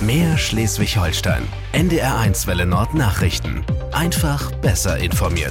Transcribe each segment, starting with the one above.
Mehr Schleswig-Holstein. NDR1 Welle Nord Nachrichten. Einfach besser informiert.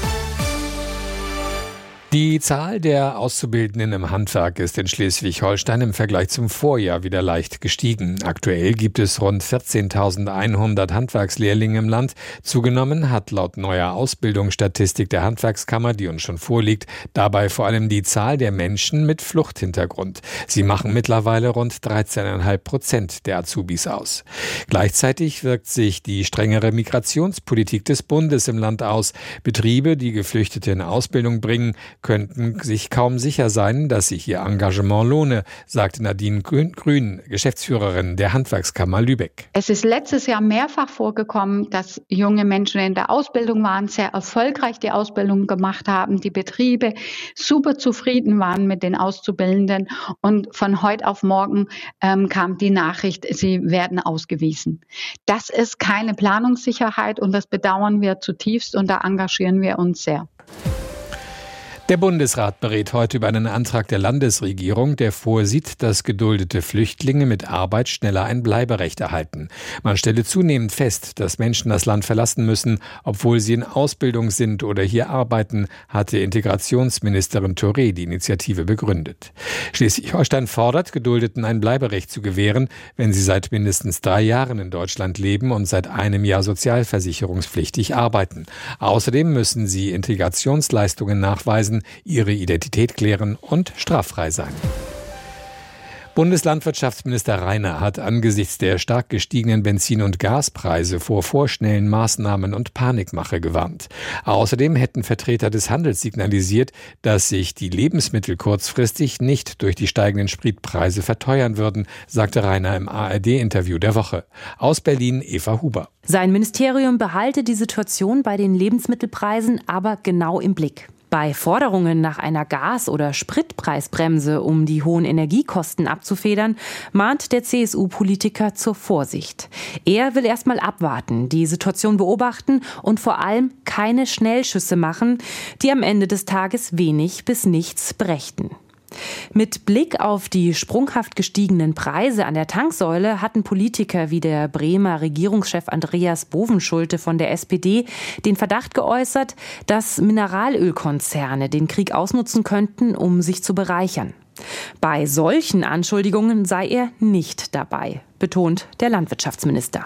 Die Zahl der Auszubildenden im Handwerk ist in Schleswig-Holstein im Vergleich zum Vorjahr wieder leicht gestiegen. Aktuell gibt es rund 14.100 Handwerkslehrlinge im Land. Zugenommen hat laut neuer Ausbildungsstatistik der Handwerkskammer, die uns schon vorliegt, dabei vor allem die Zahl der Menschen mit Fluchthintergrund. Sie machen mittlerweile rund 13,5% der Azubis aus. Gleichzeitig wirkt sich die strengere Migrationspolitik des Bundes im Land aus. Betriebe, die Geflüchtete in Ausbildung bringen, könnten sich kaum sicher sein, dass sich ihr Engagement lohne, sagte Nadine Grün, Geschäftsführerin der Handwerkskammer Lübeck. Es ist letztes Jahr mehrfach vorgekommen, dass junge Menschen in der Ausbildung waren, sehr erfolgreich die Ausbildung gemacht haben, die Betriebe super zufrieden waren mit den Auszubildenden und von heute auf morgen kam die Nachricht, sie werden ausgewiesen. Das ist keine Planungssicherheit und das bedauern wir zutiefst und da engagieren wir uns sehr. Der Bundesrat berät heute über einen Antrag der Landesregierung, der vorsieht, dass geduldete Flüchtlinge mit Arbeit schneller ein Bleiberecht erhalten. Man stelle zunehmend fest, dass Menschen das Land verlassen müssen, obwohl sie in Ausbildung sind oder hier arbeiten, hatte Integrationsministerin Touré die Initiative begründet. Schleswig-Holstein fordert, Geduldeten ein Bleiberecht zu gewähren, wenn sie seit mindestens 3 Jahren in Deutschland leben und seit einem Jahr sozialversicherungspflichtig arbeiten. Außerdem müssen sie Integrationsleistungen nachweisen, ihre Identität klären und straffrei sein. Bundeslandwirtschaftsminister Rainer hat angesichts der stark gestiegenen Benzin- und Gaspreise vor vorschnellen Maßnahmen und Panikmache gewarnt. Außerdem hätten Vertreter des Handels signalisiert, dass sich die Lebensmittel kurzfristig nicht durch die steigenden Spritpreise verteuern würden, sagte Rainer im ARD-Interview der Woche. Aus Berlin Eva Huber. Sein Ministerium behalte die Situation bei den Lebensmittelpreisen aber genau im Blick. Bei Forderungen nach einer Gas- oder Spritpreisbremse, um die hohen Energiekosten abzufedern, mahnt der CSU-Politiker zur Vorsicht. Er will erst mal abwarten, die Situation beobachten und vor allem keine Schnellschüsse machen, die am Ende des Tages wenig bis nichts brächten. Mit Blick auf die sprunghaft gestiegenen Preise an der Tanksäule hatten Politiker wie der Bremer Regierungschef Andreas Bovenschulte von der SPD den Verdacht geäußert, dass Mineralölkonzerne den Krieg ausnutzen könnten, um sich zu bereichern. Bei solchen Anschuldigungen sei er nicht dabei, betont der Landwirtschaftsminister.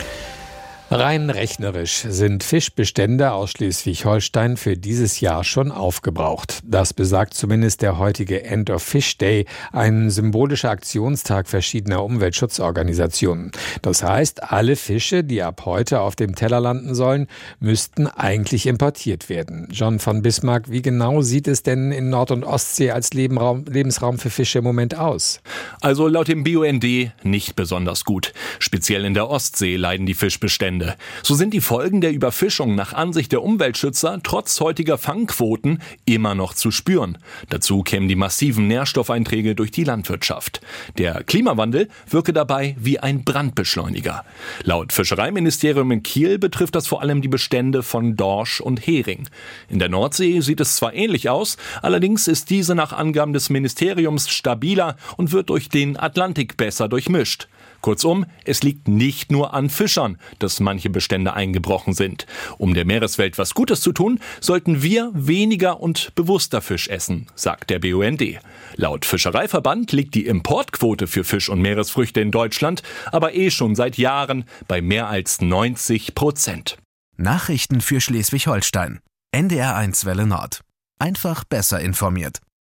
Rein rechnerisch sind Fischbestände aus Schleswig-Holstein für dieses Jahr schon aufgebraucht. Das besagt zumindest der heutige End of Fish Day, ein symbolischer Aktionstag verschiedener Umweltschutzorganisationen. Das heißt, alle Fische, die ab heute auf dem Teller landen sollen, müssten eigentlich importiert werden. John von Bismarck, wie genau sieht es denn in Nord- und Ostsee als Lebensraum für Fische im Moment aus? Also laut dem BUND nicht besonders gut. Speziell in der Ostsee leiden die Fischbestände. So sind die Folgen der Überfischung nach Ansicht der Umweltschützer trotz heutiger Fangquoten immer noch zu spüren. Dazu kämen die massiven Nährstoffeinträge durch die Landwirtschaft. Der Klimawandel wirke dabei wie ein Brandbeschleuniger. Laut Fischereiministerium in Kiel betrifft das vor allem die Bestände von Dorsch und Hering. In der Nordsee sieht es zwar ähnlich aus, allerdings ist diese nach Angaben des Ministeriums stabiler und wird durch den Atlantik besser durchmischt. Kurzum, es liegt nicht nur an Fischern, dass manche Bestände eingebrochen sind. Um der Meereswelt was Gutes zu tun, sollten wir weniger und bewusster Fisch essen, sagt der BUND. Laut Fischereiverband liegt die Importquote für Fisch und Meeresfrüchte in Deutschland aber schon seit Jahren bei mehr als 90%. Nachrichten für Schleswig-Holstein. NDR1 Welle Nord. Einfach besser informiert.